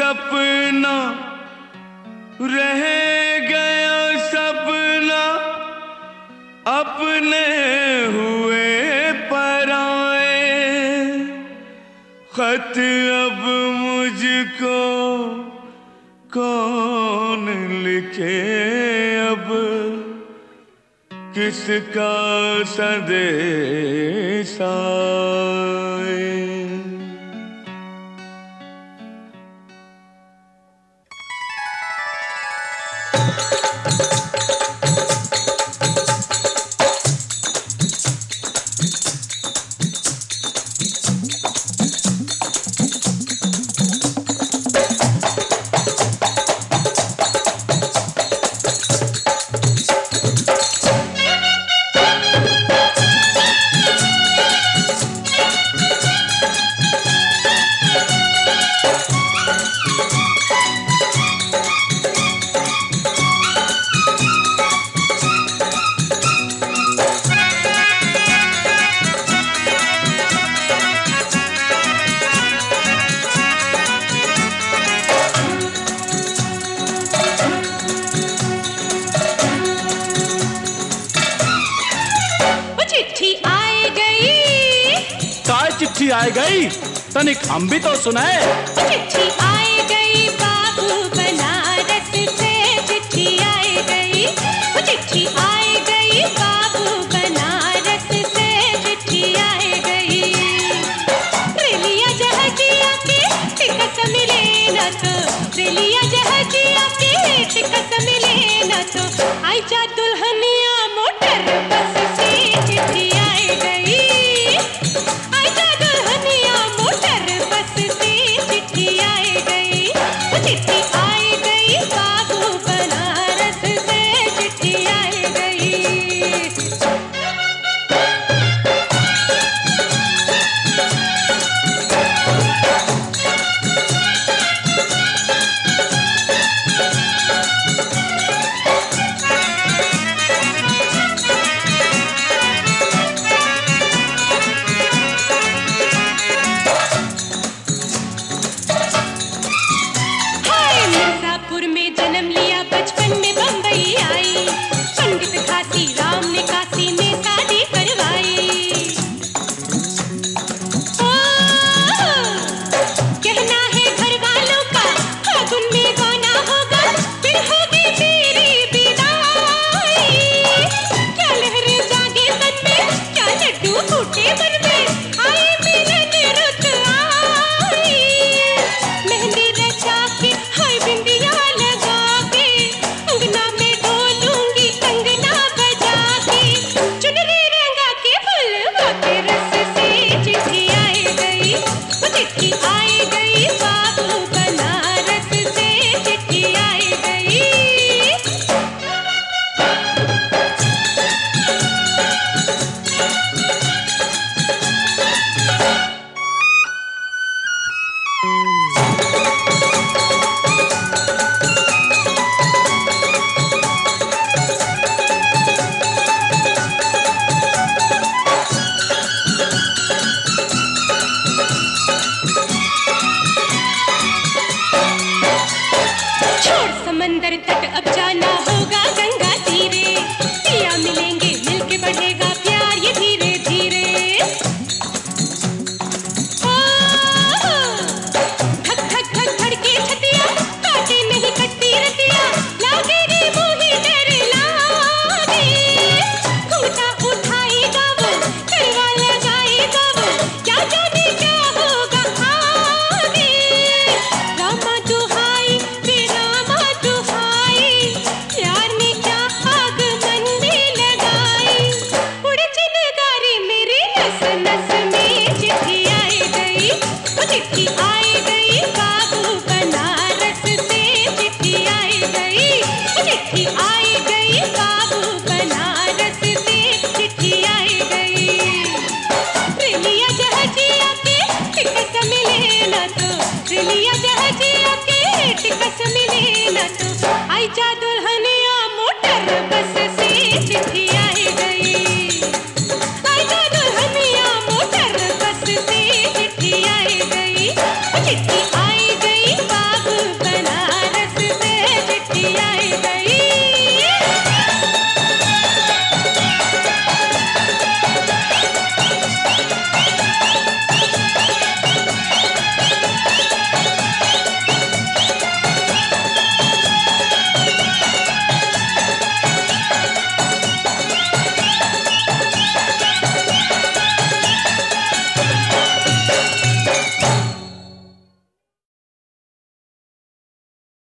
सपना रह गया सपना अपने हुए पराए। खत अब मुझको कौन लिखे अब किसका संदेश आए। चिट्ठी आई गई तनिक हम भी तो सुनाए। चिट्ठी आई गई बाबू बनारस से, चिट्ठी आई गई, चिट्ठी आई गई बाबू बनारस से, चिट्ठी आई गई। रेलिया जहाजिया के टिकट मिले न तो, रेलिया जहाजिया के टिकट मिले न तो, आई जा दुल्हनिया मोटर बस से, चिट्ठी आई गई। चिट्ठी आई गई बाबू बनारस से, चिट्ठी आई गई। मिर्जापुर में जन्म लिया, बचपन में बम्बई आई, पंडित घासी राम ने काशी में शादी करवाई। कहना है घर वालों का फागुन में गाना होगा, फिर होगी तेरी विदाई। क्या लहरें जागे मन में, क्या लड्डू फूटे मन में, आई मिलन रुत आई। मेहंदी रचा के हाय बिंदिया लगा के, अंगना में ढोलूंगी कंगना बजा के, चुनरी रंगा के फूलवा के रस से, चिट्ठी आई गई, चिट्ठी आई गई बाबू बनारस से, चिट्ठी आई गई। छोड़ समंदर तट अब जाना होगा गंगा तीरे, पिया मिलेंगे मिलके बढ़ेगा प्यार ये धीरे धीरे। धक धक धक धड़के छतिया, काटे नहीं कटती रतिया, लागे रे मोही डर लागे। घूंघटा उठाई गावल, करवा लगाई गावल, क्या जाने क्या होगा आगे। रामा दुहाई रे रामा दुहाई, प्यार में क्या आग मन में लगाई। उड़ चिनगारी मेरे नस नस में, चिट्ठी आई गई, चिट्ठी आई गई बाबू बनारस से, चिट्ठी आई गई, चिट्ठी आई गई बाबू बनारस से, चिट्ठी आई गई। रेलिया जहाजिया के टिकट मिले न तो, रेलिया जहाजिया के टिकट मिले न तो, आई जा